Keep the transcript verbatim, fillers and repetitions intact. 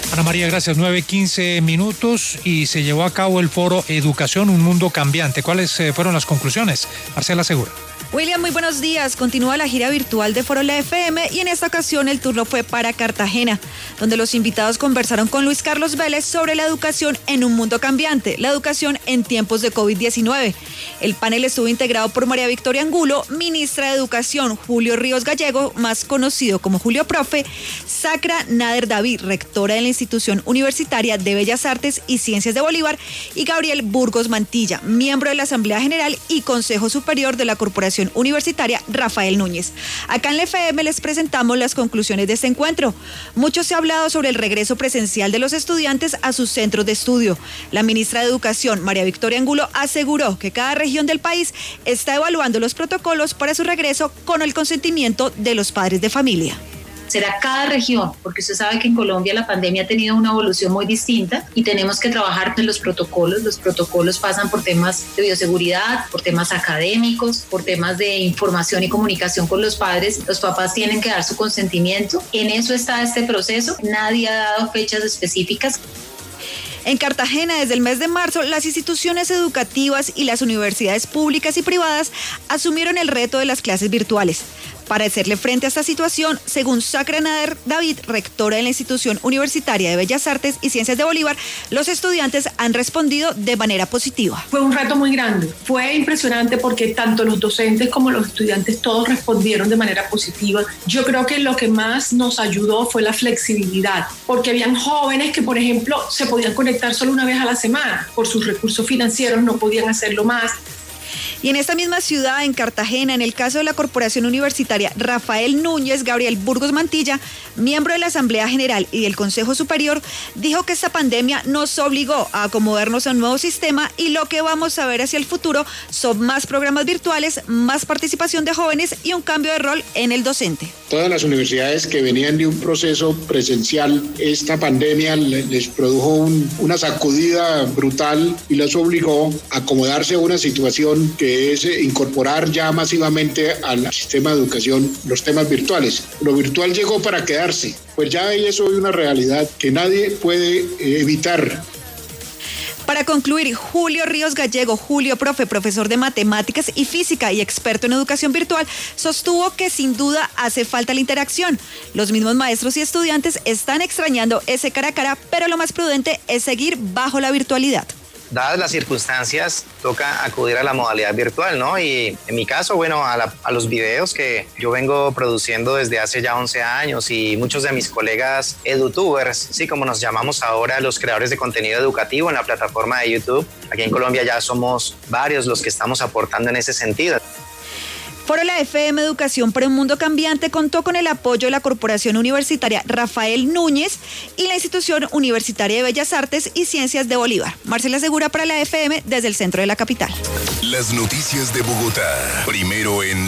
Ana María, gracias. nueve quince minutos y se llevó a cabo el foro Educación, un mundo cambiante. ¿Cuáles eh, fueron las conclusiones? Marcela Segura. William, muy buenos días. Continúa la gira virtual de Foro La F M y en esta ocasión el turno fue para Cartagena, donde los invitados conversaron con Luis Carlos Vélez sobre la educación en un mundo cambiante, la educación en tiempos de COVID diecinueve. El panel estuvo integrado por María Victoria Angulo, ministra de Educación, Julio Ríos Gallego, más conocido como Julio Profe, Sacra Nader David, rectora de la Institución Universitaria de Bellas Artes y Ciencias de Bolívar, y Gabriel Burgos Mantilla, miembro de la Asamblea General y Consejo Superior de la Corporación Universitaria Rafael Núñez. Acá en la F M les presentamos las conclusiones de este encuentro. Mucho se ha hablado sobre el regreso presencial de los estudiantes a sus centros de estudio. La ministra de Educación, María Victoria Angulo, aseguró que cada región del país está evaluando los protocolos para su regreso con el consentimiento de los padres de familia. Será cada región, porque usted sabe que en Colombia la pandemia ha tenido una evolución muy distinta y tenemos que trabajar en los protocolos. Los protocolos pasan por temas de bioseguridad, por temas académicos, por temas de información y comunicación con los padres. Los papás tienen que dar su consentimiento. En eso está este proceso. Nadie ha dado fechas específicas. En Cartagena, desde el mes de marzo, las instituciones educativas y las universidades públicas y privadas asumieron el reto de las clases virtuales. Para hacerle frente a esta situación, según Sacra Nader David, rectora de la Institución Universitaria de Bellas Artes y Ciencias de Bolívar, los estudiantes han respondido de manera positiva. Fue un reto muy grande, fue impresionante porque tanto los docentes como los estudiantes todos respondieron de manera positiva. Yo creo que lo que más nos ayudó fue la flexibilidad, porque habían jóvenes que, por ejemplo, se podían conectar solo una vez a la semana, por sus recursos financieros no podían hacerlo más. Y en esta misma ciudad, en Cartagena, en el caso de la Corporación Universitaria Rafael Núñez, Gabriel Burgos Mantilla, miembro de la Asamblea General y del Consejo Superior, dijo que esta pandemia nos obligó a acomodarnos a un nuevo sistema y lo que vamos a ver hacia el futuro son más programas virtuales, más participación de jóvenes y un cambio de rol en el docente. Todas las universidades que venían de un proceso presencial, esta pandemia les produjo un, una sacudida brutal y los obligó a acomodarse a una situación que es incorporar ya masivamente al sistema de educación los temas virtuales. Lo virtual llegó para quedarse, pues ya eso es una realidad que nadie puede evitar. Para concluir, Julio Ríos Gallego, Julio Profe, profesor de matemáticas y física y experto en educación virtual, sostuvo que sin duda hace falta la interacción. Los mismos maestros y estudiantes están extrañando ese cara a cara, pero lo más prudente es seguir bajo la virtualidad. Dadas las circunstancias, toca acudir a la modalidad virtual, ¿no? Y en mi caso, bueno, a, la, a los videos que yo vengo produciendo desde hace ya once años y muchos de mis colegas edutubers, sí, como nos llamamos ahora, los creadores de contenido educativo en la plataforma de YouTube. Aquí en Colombia ya somos varios los que estamos aportando en ese sentido. Foro La F M Educación para un Mundo Cambiante contó con el apoyo de la Corporación Universitaria Rafael Núñez y la Institución Universitaria de Bellas Artes y Ciencias de Bolívar. Marcela Segura para la F M desde el centro de la capital. Las noticias de Bogotá, primero en